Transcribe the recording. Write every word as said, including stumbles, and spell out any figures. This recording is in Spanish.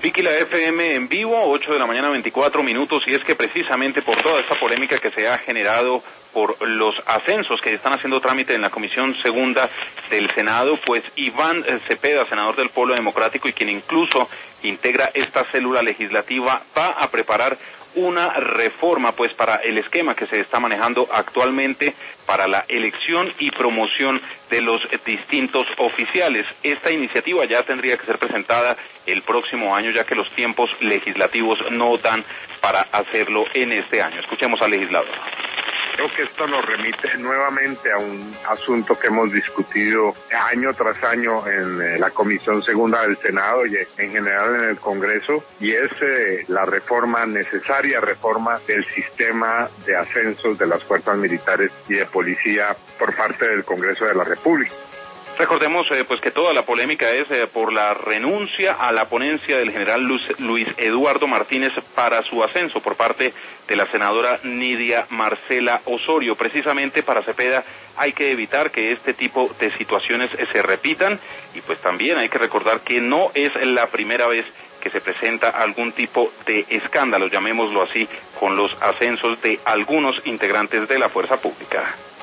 Vicky, la F M en vivo, ocho de la mañana, veinticuatro minutos, y es que precisamente por toda esta polémica que se ha generado por los ascensos que están haciendo trámite en la Comisión Segunda del Senado, pues Iván Cepeda, senador del Polo Democrático y quien incluso integra esta célula legislativa, va a preparar una reforma pues para el esquema que se está manejando actualmente para la elección y promoción de los distintos oficiales. Esta iniciativa ya tendría que ser presentada el próximo año, ya que los tiempos legislativos no dan para hacerlo en este año. Escuchemos al legislador. Creo que esto nos remite nuevamente a un asunto que hemos discutido año tras año en la Comisión Segunda del Senado y en general en el Congreso, y es eh, la reforma necesaria, reforma del sistema de ascensos de las fuerzas militares y de policía por parte del Congreso de la República. Recordemos eh, pues que toda la polémica es eh, por la renuncia a la ponencia del general Luz, Luis Eduardo Martínez para su ascenso por parte de la senadora Nidia Marcela Osorio. Precisamente para Cepeda hay que evitar que este tipo de situaciones eh, se repitan, y pues también hay que recordar que no es la primera vez que se presenta algún tipo de escándalo, llamémoslo así, con los ascensos de algunos integrantes de la fuerza pública.